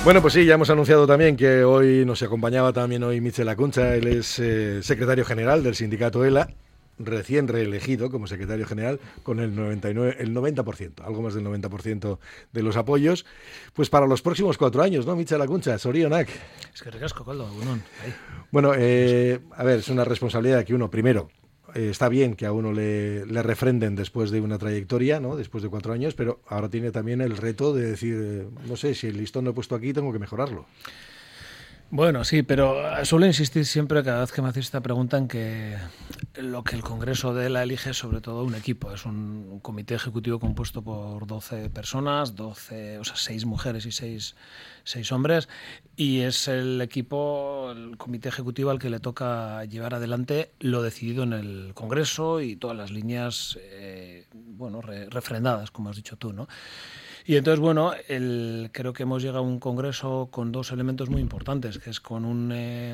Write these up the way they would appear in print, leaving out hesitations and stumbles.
Bueno, pues sí, ya hemos anunciado también que hoy nos acompañaba también hoy Michel Acuncha. Él es secretario general del sindicato ELA, recién reelegido como secretario general con el 90%, algo más del 90% de los apoyos, pues para los próximos 4 años, ¿no, Michel Acuncha? Sorionak. Es que ricasco, Coldo, unón. Bueno, a ver, es una responsabilidad que uno, primero, está bien que a uno le refrenden después de una trayectoria, ¿no? Después de 4 años, pero ahora tiene también el reto de decir, no sé, si el listón lo he puesto aquí, tengo que mejorarlo. Bueno, sí, pero suelo insistir siempre cada vez que me hacéis esta pregunta en que lo que el Congreso de ELA elige es sobre todo un equipo. Es un comité ejecutivo compuesto por 12 personas, 6 mujeres y 6 hombres, y es el equipo, el comité ejecutivo al que le toca llevar adelante lo decidido en el Congreso y todas las líneas refrendadas, como has dicho tú, ¿no? Y entonces, bueno, creo que hemos llegado a un congreso con 2 elementos muy importantes, que es con un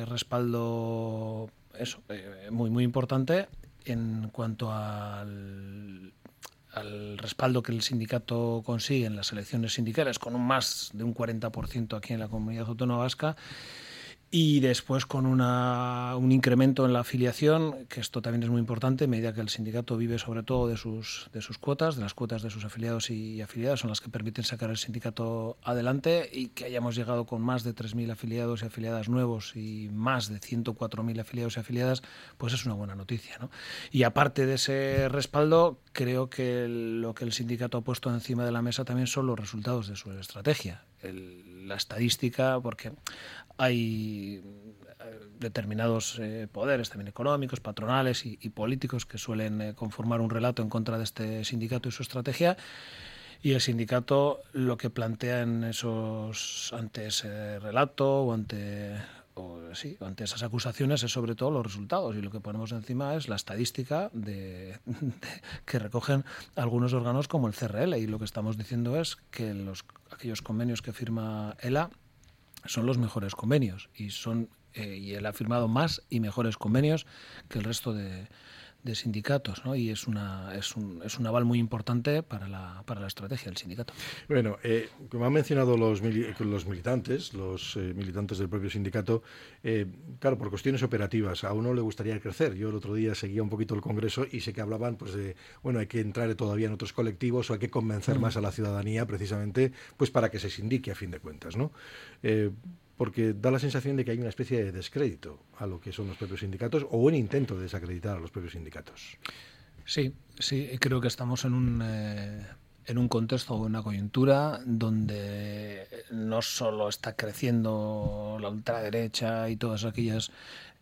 respaldo muy, muy importante en cuanto al respaldo que el sindicato consigue en las elecciones sindicales, con más de un 40% aquí en la Comunidad Autónoma Vasca, y después con un incremento en la afiliación, que esto también es muy importante, a medida que el sindicato vive sobre todo de sus cuotas, de las cuotas de sus afiliados y afiliadas, son las que permiten sacar el sindicato adelante, y que hayamos llegado con más de 3.000 afiliados y afiliadas nuevos y más de 104.000 afiliados y afiliadas, pues es una buena noticia, ¿no? Y aparte de ese respaldo, creo que lo que el sindicato ha puesto encima de la mesa también son los resultados de su estrategia. La estadística, porque hay determinados poderes también económicos, patronales y políticos que suelen conformar un relato en contra de este sindicato y su estrategia, y el sindicato lo que plantea ante ese relato o ante esas acusaciones es sobre todo los resultados, y lo que ponemos encima es la estadística que recogen algunos órganos como el CRL, y lo que estamos diciendo es que aquellos convenios que firma ELA son los mejores convenios, y él ha firmado más y mejores convenios que el resto de sindicatos, ¿no? Y es un aval muy importante para la estrategia del sindicato. Bueno, como han mencionado los militantes, militantes del propio sindicato, claro, por cuestiones operativas, a uno le gustaría crecer. Yo el otro día seguía un poquito el Congreso y sé que hablaban pues de, bueno, hay que entrar todavía en otros colectivos o hay que convencer más a la ciudadanía precisamente pues para que se sindique a fin de cuentas, ¿no? Porque da la sensación de que hay una especie de descrédito a lo que son los propios sindicatos o un intento de desacreditar a los propios sindicatos. Sí, creo que estamos en un contexto o una coyuntura donde no solo está creciendo la ultraderecha y todas aquellas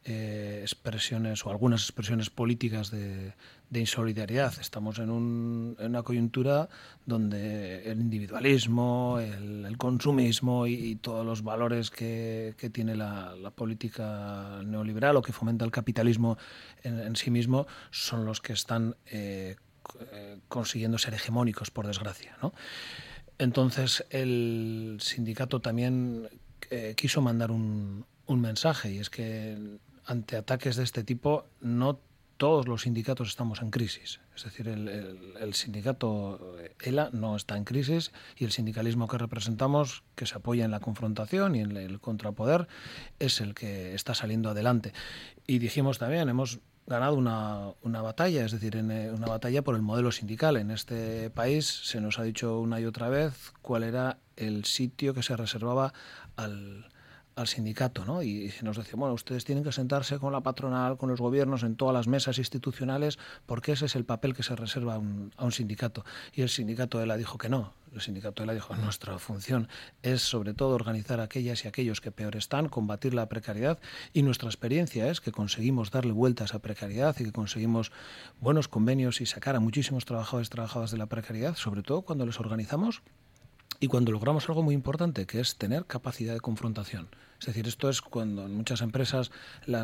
expresiones o algunas expresiones políticas de insolidaridad. Estamos en una coyuntura donde el individualismo, el consumismo y todos los valores que tiene la política neoliberal o que fomenta el capitalismo en sí mismo son los que están consiguiendo ser hegemónicos, por desgracia, ¿no? Entonces el sindicato también quiso mandar un mensaje, y es que ante ataques de este tipo no todos los sindicatos estamos en crisis. Es decir, el sindicato ELA no está en crisis, y el sindicalismo que representamos, que se apoya en la confrontación y en el contrapoder, es el que está saliendo adelante. Y dijimos también, hemos ganado una batalla, es decir, una batalla por el modelo sindical. En este país se nos ha dicho una y otra vez cuál era el sitio que se reservaba al sindicato, ¿no? Y se nos decía, bueno, ustedes tienen que sentarse con la patronal, con los gobiernos, en todas las mesas institucionales, porque ese es el papel que se reserva a un sindicato. Y el sindicato ELA dijo que no. El sindicato ELA dijo, nuestra función es sobre todo organizar a aquellas y aquellos que peor están, combatir la precariedad, y nuestra experiencia es que conseguimos darle vuelta a esa precariedad y que conseguimos buenos convenios y sacar a muchísimos trabajadores y trabajadoras de la precariedad, sobre todo cuando les organizamos y cuando logramos algo muy importante, que es tener capacidad de confrontación. Es decir, esto es cuando en muchas empresas la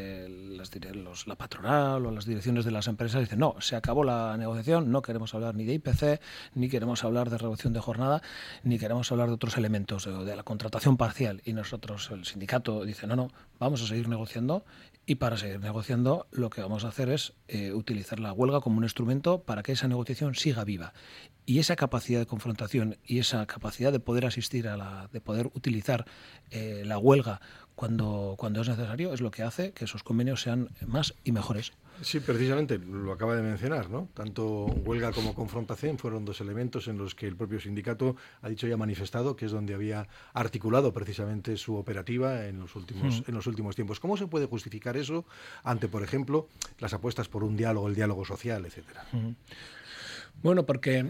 patronal o las direcciones de las empresas dicen no, se acabó la negociación, no queremos hablar ni de IPC, ni queremos hablar de reducción de jornada, ni queremos hablar de otros elementos, de la contratación parcial. Y nosotros, el sindicato, dice no, vamos a seguir negociando. Y para seguir negociando, lo que vamos a hacer es utilizar la huelga como un instrumento para que esa negociación siga viva. Y esa capacidad de confrontación y esa capacidad de poder asistir de poder utilizar la huelga cuando es necesario es lo que hace que esos convenios sean más y mejores. Sí, precisamente, lo acaba de mencionar, ¿no? Tanto huelga como confrontación fueron dos elementos en los que el propio sindicato ha dicho y ha manifestado que es donde había articulado precisamente su operativa en los últimos tiempos. ¿Cómo se puede justificar eso ante, por ejemplo, las apuestas por un diálogo, el diálogo social, etcétera? Bueno, porque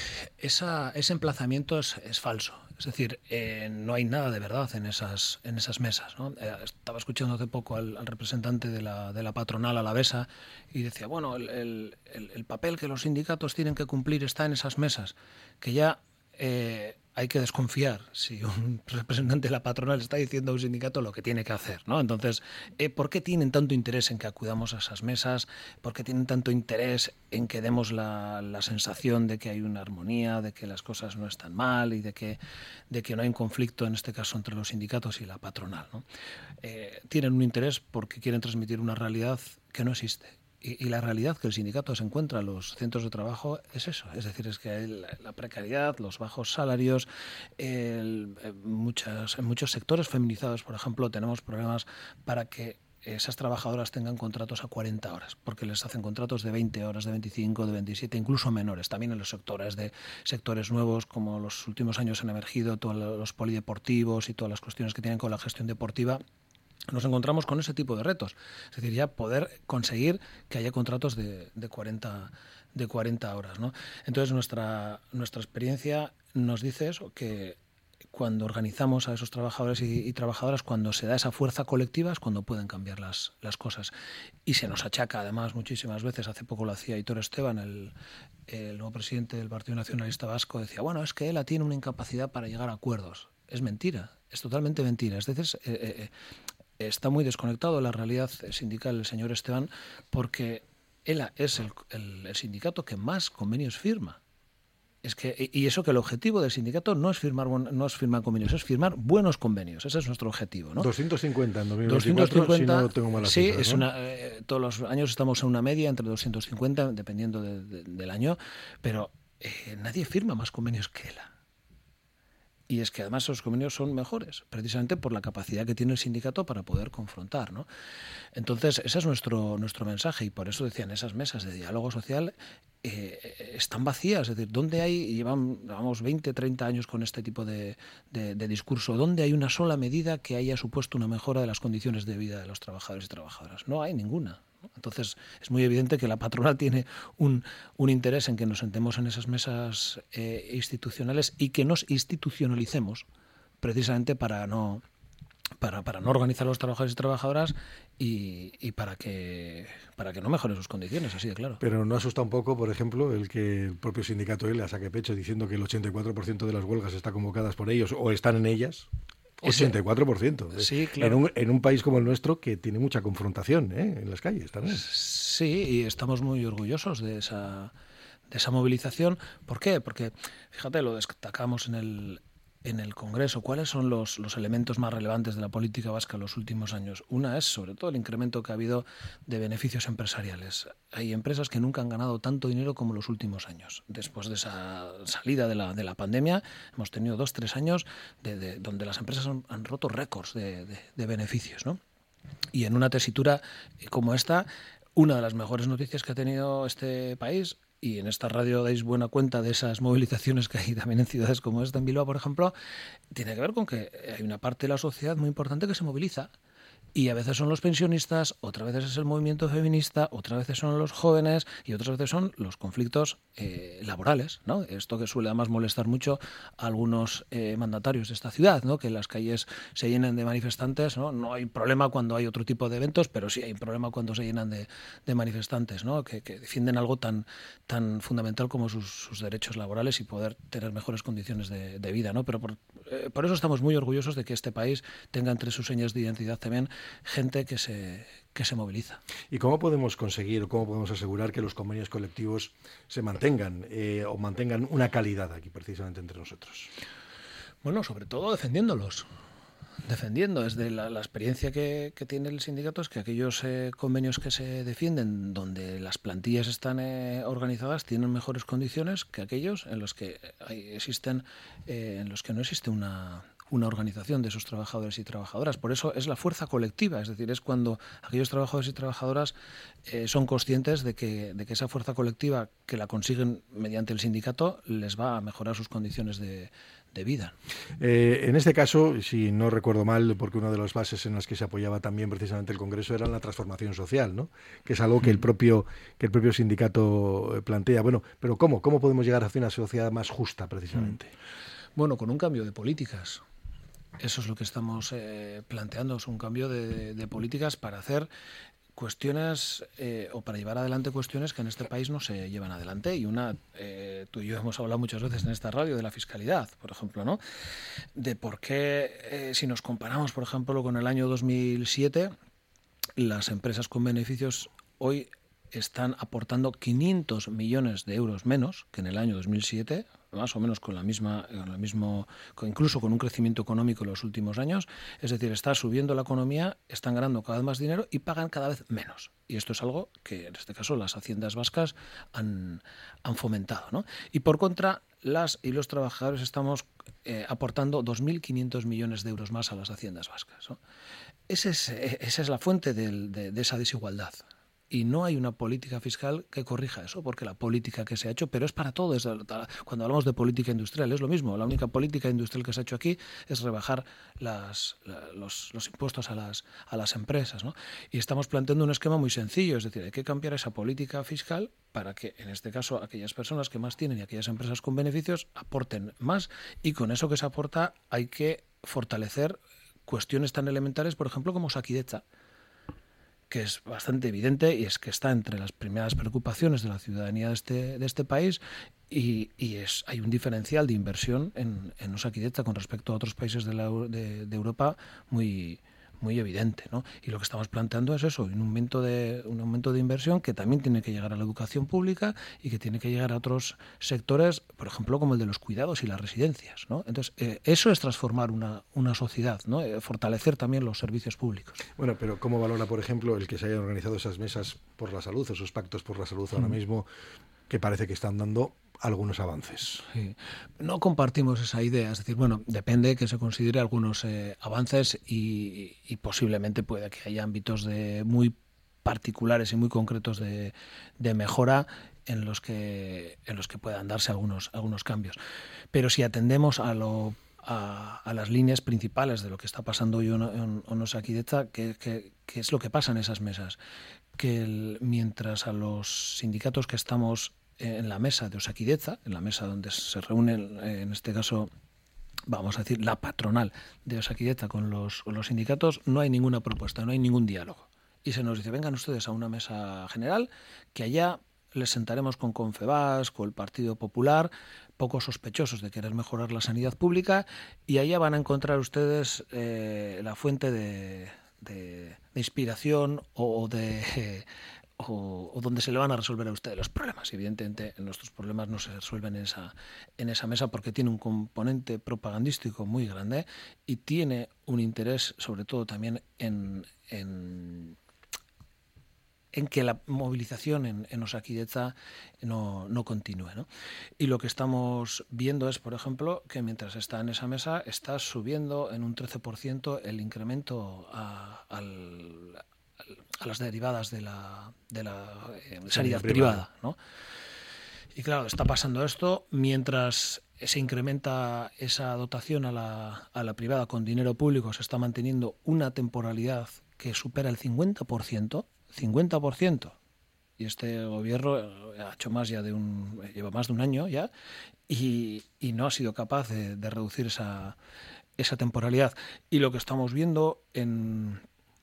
ese emplazamiento es falso. Es decir, no hay nada de verdad en esas mesas, ¿no? Estaba escuchando hace poco al representante de la patronal alavesa y decía, bueno, el papel que los sindicatos tienen que cumplir está en esas mesas, que ya hay que desconfiar si un representante de la patronal está diciendo a un sindicato lo que tiene que hacer, ¿no? Entonces, ¿por qué tienen tanto interés en que acudamos a esas mesas? ¿Por qué tienen tanto interés en que demos la sensación de que hay una armonía, de que las cosas no están mal y de que no hay un conflicto, en este caso, entre los sindicatos y la patronal, ¿no? Tienen un interés porque quieren transmitir una realidad que no existe. Y la realidad que el sindicato se encuentra en los centros de trabajo es eso, es decir, es que hay la precariedad, los bajos salarios, en muchos sectores feminizados, por ejemplo, tenemos problemas para que esas trabajadoras tengan contratos a 40 horas, porque les hacen contratos de 20 horas, de 25, de 27, incluso menores. También en los sectores nuevos, como los últimos años han emergido, todos los polideportivos y todas las cuestiones que tienen con la gestión deportiva, nos encontramos con ese tipo de retos. Es decir, ya poder conseguir que haya contratos de 40 horas, ¿no? Entonces, nuestra experiencia nos dice eso, que cuando organizamos a esos trabajadores y trabajadoras, cuando se da esa fuerza colectiva es cuando pueden cambiar las cosas. Y se nos achaca, además, muchísimas veces, hace poco lo hacía Aitor Esteban, el nuevo presidente del Partido Nacionalista Vasco, decía, bueno, es que ELA tiene una incapacidad para llegar a acuerdos. Es mentira, es totalmente mentira. Es decir, está muy desconectado de la realidad sindical el señor Esteban, porque ELA es el sindicato que más convenios firma. Y eso que el objetivo del sindicato no es firmar convenios, es firmar buenos convenios. Ese es nuestro objetivo, ¿no? 250 en 2024, 250, si no tengo malas cifras, sí, ¿no? Todos los años estamos en una media entre 250, dependiendo del año, pero nadie firma más convenios que ELA. Y es que además esos convenios son mejores, precisamente por la capacidad que tiene el sindicato para poder confrontar, ¿no? Entonces, ese es nuestro mensaje, y por eso decían, esas mesas de diálogo social están vacías. Es decir, ¿dónde hay, llevamos 20, 30 años con este tipo de discurso, ¿dónde hay una sola medida que haya supuesto una mejora de las condiciones de vida de los trabajadores y trabajadoras? No hay ninguna. Entonces, es muy evidente que la patronal tiene un interés en que nos sentemos en esas mesas institucionales y que nos institucionalicemos, precisamente para no organizar a los trabajadores y trabajadoras y para que no mejoren sus condiciones, así de claro. Pero no asusta un poco, por ejemplo, el que el propio sindicato ELA saque pecho diciendo que el 84% de las huelgas está convocadas por ellos o están en ellas. 84%. Sí, claro. En un país como el nuestro que tiene mucha confrontación en las calles también. Sí, y estamos muy orgullosos de esa movilización. ¿Por qué? Porque, fíjate, lo destacamos en el Congreso. ¿Cuáles son los elementos más relevantes de la política vasca en los últimos años? Una es, sobre todo, el incremento que ha habido de beneficios empresariales. Hay empresas que nunca han ganado tanto dinero como los últimos años. Después de esa salida de la pandemia, hemos tenido 2-3 años donde las empresas han roto récords de beneficios, ¿no? Y en una tesitura como esta, una de las mejores noticias que ha tenido este país, y en esta radio dais buena cuenta de esas movilizaciones que hay también en ciudades como esta, en Bilbao, por ejemplo, tiene que ver con que hay una parte de la sociedad muy importante que se moviliza Y a veces son los pensionistas, otras veces es el movimiento feminista, otras veces son los jóvenes y otras veces son los conflictos laborales, ¿no? Esto que suele además molestar mucho a algunos mandatarios de esta ciudad, ¿no? Que las calles se llenen de manifestantes, ¿no? No hay problema cuando hay otro tipo de eventos, pero sí hay problema cuando se llenan de manifestantes, ¿no? Que defienden algo tan fundamental como sus derechos laborales y poder tener mejores condiciones de vida, ¿no? Pero por eso estamos muy orgullosos de que este país tenga entre sus señas de identidad también gente que se moviliza. ¿Y cómo podemos conseguir o cómo podemos asegurar que los convenios colectivos se mantengan o mantengan una calidad aquí precisamente entre nosotros? Bueno, sobre todo defendiéndolos. Defendiendo desde la experiencia que tiene el sindicato es que aquellos convenios que se defienden donde las plantillas están organizadas tienen mejores condiciones que aquellos en los que en los que no existe una organización de esos trabajadores y trabajadoras. Por eso es la fuerza colectiva, es decir, es cuando aquellos trabajadores y trabajadoras son conscientes de que esa fuerza colectiva que la consiguen mediante el sindicato les va a mejorar sus condiciones de vida. En este caso, si no recuerdo mal, porque una de las bases en las que se apoyaba también precisamente el Congreso era la transformación social, ¿no? Que es algo que el propio sindicato plantea. Bueno, pero ¿cómo podemos llegar hacia una sociedad más justa precisamente? Bueno, con un cambio de políticas. Eso es lo que estamos planteando, es un cambio de políticas para hacer cuestiones o para llevar adelante cuestiones que en este país no se llevan adelante. Y tú y yo hemos hablado muchas veces en esta radio de la fiscalidad, por ejemplo, ¿no? De por qué, si nos comparamos, por ejemplo, con el año 2007, las empresas con beneficios hoy están aportando 500 millones de euros menos que en el año 2007, más o menos incluso con un crecimiento económico en los últimos años. Es decir, está subiendo la economía, están ganando cada vez más dinero y pagan cada vez menos. Y esto es algo que, en este caso, las haciendas vascas han fomentado, ¿no? Y por contra, las y los trabajadores estamos aportando 2.500 millones de euros más a las haciendas vascas, ¿no? Esa es la fuente de esa desigualdad. Y no hay una política fiscal que corrija eso, porque la política que se ha hecho, pero es para todo. Cuando hablamos de política industrial es lo mismo. La única política industrial que se ha hecho aquí es rebajar los impuestos a las empresas, ¿no? Y estamos planteando un esquema muy sencillo, es decir, hay que cambiar esa política fiscal para que, en este caso, aquellas personas que más tienen y aquellas empresas con beneficios aporten más, y con eso que se aporta hay que fortalecer cuestiones tan elementales, por ejemplo, como Osakidetza, que es bastante evidente y es que está entre las primeras preocupaciones de la ciudadanía de este país y hay un diferencial de inversión en Osakidetza con respecto a otros países de Europa muy evidente, ¿no? Y lo que estamos planteando es eso, un aumento de inversión que también tiene que llegar a la educación pública y que tiene que llegar a otros sectores, por ejemplo, como el de los cuidados y las residencias, ¿no? Entonces, eso es transformar una sociedad, ¿no? Fortalecer también los servicios públicos. Bueno, pero ¿cómo valora, por ejemplo, el que se hayan organizado esas mesas por la salud, esos pactos por la salud ahora mismo, que parece que están dando algunos avances? Sí. No compartimos esa idea, es decir, bueno, depende que se considere algunos avances y posiblemente pueda que haya ámbitos muy particulares y muy concretos de mejora en los que puedan darse algunos cambios. Pero si atendemos a las líneas principales de lo que está pasando hoy en Osakidetza, ¿qué es lo que pasa en esas mesas? Que mientras a los sindicatos que estamos en la mesa de Osakidetza, en la mesa donde se reúnen, en este caso, vamos a decir, la patronal de Osakidetza con los sindicatos, no hay ninguna propuesta, no hay ningún diálogo. Y se nos dice, vengan ustedes a una mesa general, que allá les sentaremos con Confebask, con el Partido Popular, poco sospechosos de querer mejorar la sanidad pública, y allá van a encontrar ustedes la fuente de inspiración o donde se le van a resolver a ustedes los problemas. Evidentemente, nuestros problemas no se resuelven en esa mesa porque tiene un componente propagandístico muy grande y tiene un interés, sobre todo también en que la movilización en Osakidetza no continúe, ¿no? Y lo que estamos viendo es, por ejemplo, que mientras está en esa mesa está subiendo en un 13% el incremento a las derivadas de la sanidad privada, ¿no? Y claro, está pasando esto mientras se incrementa esa dotación a la privada con dinero público, se está manteniendo una temporalidad que supera el 50%, 50%. Y este gobierno ha hecho más ya lleva más de un año ya, y no ha sido capaz de reducir esa temporalidad. Y lo que estamos viendo en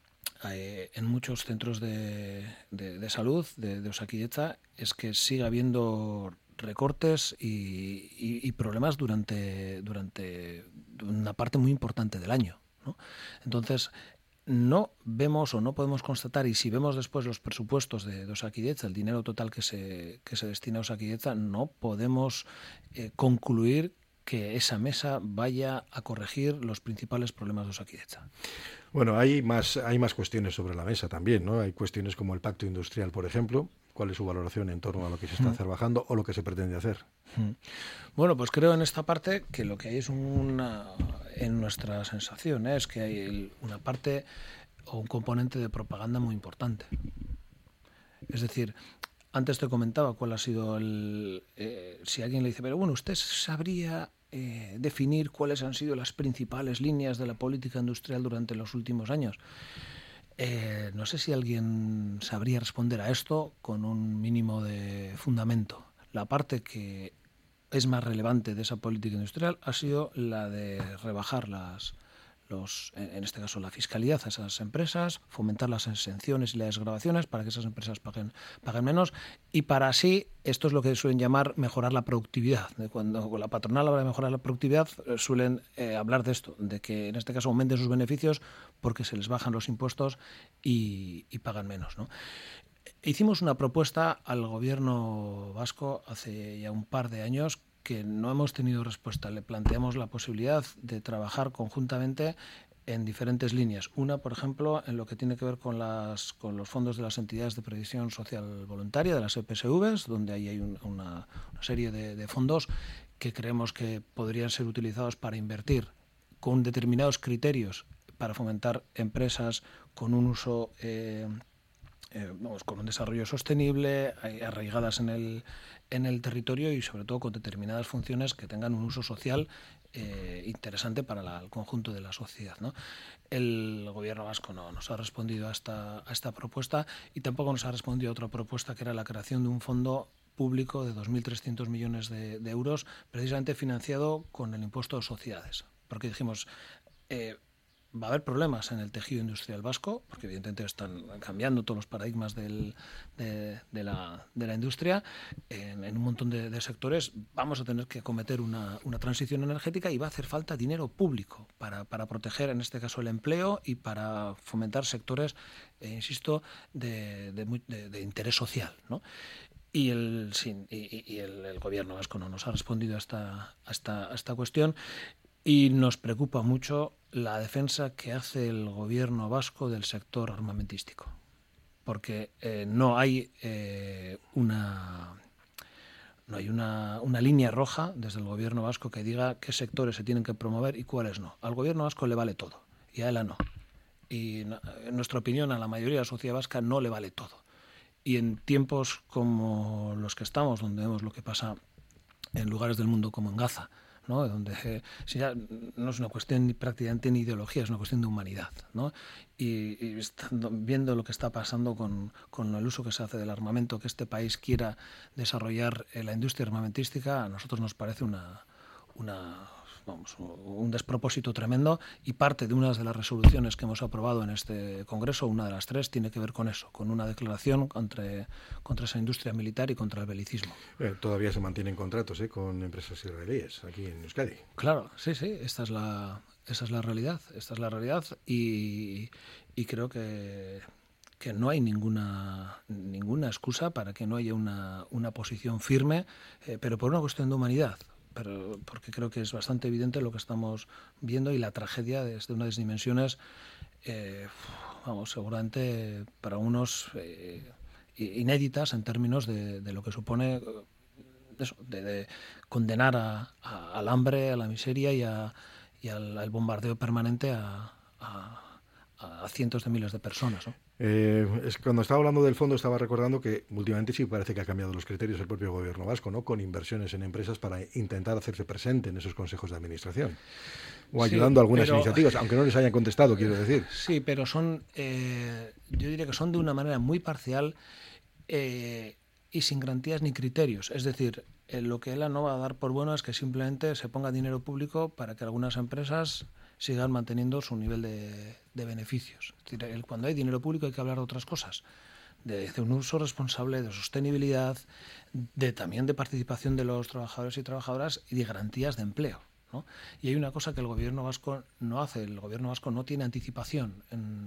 muchos centros de salud de Osakidetza es que sigue habiendo recortes y problemas durante una parte muy importante del año, ¿no? Entonces, no vemos o no podemos constatar, y si vemos después los presupuestos de Osakidetza, el dinero total que se destina a Osakidetza, no podemos concluir que esa mesa vaya a corregir los principales problemas de Osakidetza. Bueno, hay más cuestiones sobre la mesa también, ¿no? Hay cuestiones como el pacto industrial, por ejemplo. ¿Cuál es su valoración en torno a lo que se está trabajando o lo que se pretende hacer? Bueno, pues creo en esta parte que lo que hay es en nuestra sensación, es que hay una parte o un componente de propaganda muy importante. Es decir, antes te comentaba cuál ha sido si alguien le dice, pero bueno, ¿usted sabría definir cuáles han sido las principales líneas de la política industrial durante los últimos años? No sé si alguien sabría responder a esto con un mínimo de fundamento. La parte que es más relevante de esa política industrial ha sido la de rebajar en este caso la fiscalidad a esas empresas, fomentar las exenciones y las desgravaciones para que esas empresas paguen menos, y para así, esto es lo que suelen llamar mejorar la productividad. Cuando la patronal habla de mejorar la productividad, suelen hablar de esto, de que en este caso aumenten sus beneficios porque se les bajan los impuestos y pagan menos, ¿no? Hicimos una propuesta al gobierno vasco hace ya un par de años que no hemos tenido respuesta. Le planteamos la posibilidad de trabajar conjuntamente en diferentes líneas. Una, por ejemplo, en lo que tiene que ver con los fondos de las entidades de previsión social voluntaria, de las EPSVs, donde ahí hay una serie de fondos que creemos que podrían ser utilizados para invertir con determinados criterios para fomentar empresas con un uso con un desarrollo sostenible, arraigadas en el territorio y sobre todo con determinadas funciones que tengan un uso social interesante para el conjunto de la sociedad, ¿no? El gobierno vasco no nos ha respondido a esta propuesta, y tampoco nos ha respondido a otra propuesta, que era la creación de un fondo público de 2.300 millones de euros, precisamente financiado con el impuesto de sociedades, porque dijimos va a haber problemas en el tejido industrial vasco, porque evidentemente están cambiando todos los paradigmas de la industria en un montón de sectores. Vamos a tener que acometer una transición energética y va a hacer falta dinero público para proteger, en este caso, el empleo y para fomentar sectores, insisto, de interés social, ¿no? Y el gobierno vasco no nos ha respondido a esta cuestión. Y nos preocupa mucho la defensa que hace el gobierno vasco del sector armamentístico, porque no hay una línea roja desde el gobierno vasco que diga qué sectores se tienen que promover y cuáles no. Al gobierno vasco le vale todo y a ELA no. Y en nuestra opinión, a la mayoría de la sociedad vasca no le vale todo. Y en tiempos como los que estamos, donde vemos lo que pasa en lugares del mundo como en Gaza, ¿no? Donde ya no es una cuestión prácticamente ni ideología, es una cuestión de humanidad, ¿no? Y viendo lo que está pasando con el uso que se hace del armamento, que este país quiera desarrollar la industria armamentística, a nosotros nos parece un despropósito tremendo, y parte de unas de las resoluciones que hemos aprobado en este Congreso, una de las 3, tiene que ver con eso, con una declaración contra esa industria militar y contra el belicismo. Todavía se mantienen contratos con empresas israelíes aquí en Euskadi. Claro, sí, esta es la realidad, y creo que no hay ninguna excusa para que no haya una posición firme, pero por una cuestión de humanidad. Pero porque creo que es bastante evidente lo que estamos viendo, y la tragedia es de unas dimensiones, seguramente para unos inéditas en términos de lo que supone de condenar al hambre, a la miseria y al bombardeo permanente a a cientos de miles de personas, ¿no? Cuando estaba hablando del fondo estaba recordando que últimamente sí parece que ha cambiado los criterios el propio gobierno vasco, ¿no? Con inversiones en empresas para intentar hacerse presente en esos consejos de administración o ayudando a algunas iniciativas, aunque no les hayan contestado, quiero decir. Sí, pero son, yo diría que son de una manera muy parcial y sin garantías ni criterios. Es decir, lo que ELA no va a dar por bueno es que simplemente se ponga dinero público para que algunas empresas sigan manteniendo su nivel de beneficios. Es decir, cuando hay dinero público hay que hablar de otras cosas, de un uso responsable, de sostenibilidad, también de participación de los trabajadores y trabajadoras y de garantías de empleo, ¿no? Y hay una cosa que el gobierno vasco no hace. El gobierno vasco no tiene anticipación,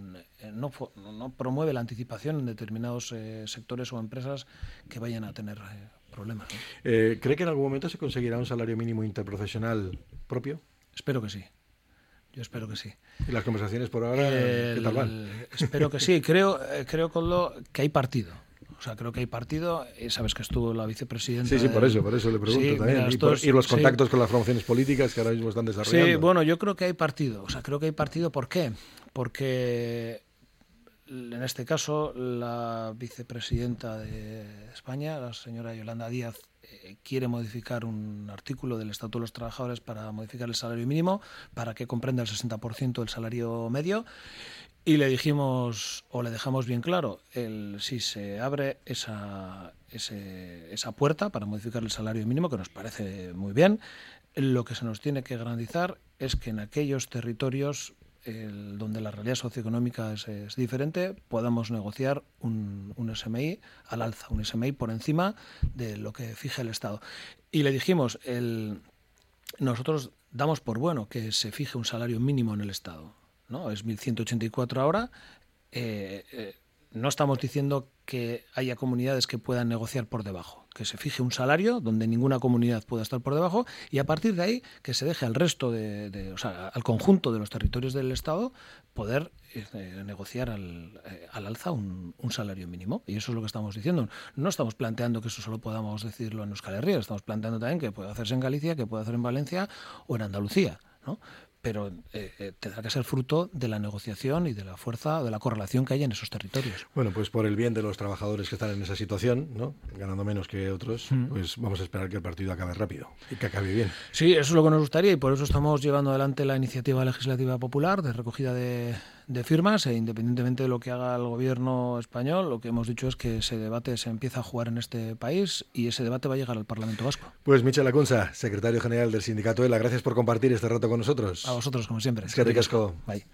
no promueve la anticipación en determinados sectores o empresas que vayan a tener problemas, ¿no? ¿Cree que en algún momento se conseguirá un salario mínimo interprofesional propio? Espero que sí. Yo espero que sí. ¿Y las conversaciones por ahora qué tal van? Espero que sí. Creo Coldo, que hay partido. O sea, creo que hay partido. Sabes que estuvo la vicepresidenta. Sí, por eso le pregunto también. Mira, y los contactos con las formaciones políticas que ahora mismo están desarrollando. Sí, bueno, yo creo que hay partido. O sea, creo que hay partido. ¿Por qué? Porque en este caso la vicepresidenta de España, la señora Yolanda Díaz, quiere modificar un artículo del Estatuto de los Trabajadores para modificar el salario mínimo para que comprenda el 60% del salario medio, y le dijimos, o le dejamos bien claro, si se abre esa puerta para modificar el salario mínimo, que nos parece muy bien, lo que se nos tiene que garantizar es que en aquellos territorios donde la realidad socioeconómica es diferente, podamos negociar un SMI al alza, un SMI por encima de lo que fije el Estado. Y le dijimos, nosotros damos por bueno que se fije un salario mínimo en el Estado, ¿no? Es 1.184 ahora. No estamos diciendo que haya comunidades que puedan negociar por debajo, que se fije un salario donde ninguna comunidad pueda estar por debajo, y a partir de ahí que se deje al resto o sea, al conjunto de los territorios del Estado poder negociar al alza un salario mínimo. Y eso es lo que estamos diciendo. No estamos planteando que eso solo podamos decirlo en Euskal Herria, estamos planteando también que puede hacerse en Galicia, que puede hacer en Valencia o en Andalucía, ¿no? Pero tendrá que ser fruto de la negociación y de la fuerza, de la correlación que haya en esos territorios. Bueno, pues por el bien de los trabajadores que están en esa situación, ¿no?, ganando menos que otros, pues vamos a esperar que el partido acabe rápido y que acabe bien. Sí, eso es lo que nos gustaría, y por eso estamos llevando adelante la iniciativa legislativa popular de recogida de firmas, e independientemente de lo que haga el gobierno español, lo que hemos dicho es que ese debate se empieza a jugar en este país y ese debate va a llegar al Parlamento Vasco. Pues Michel Lacunza, secretario general del sindicato ELA, gracias por compartir este rato con nosotros. A vosotros, como siempre. Eskerrik asko. Bye.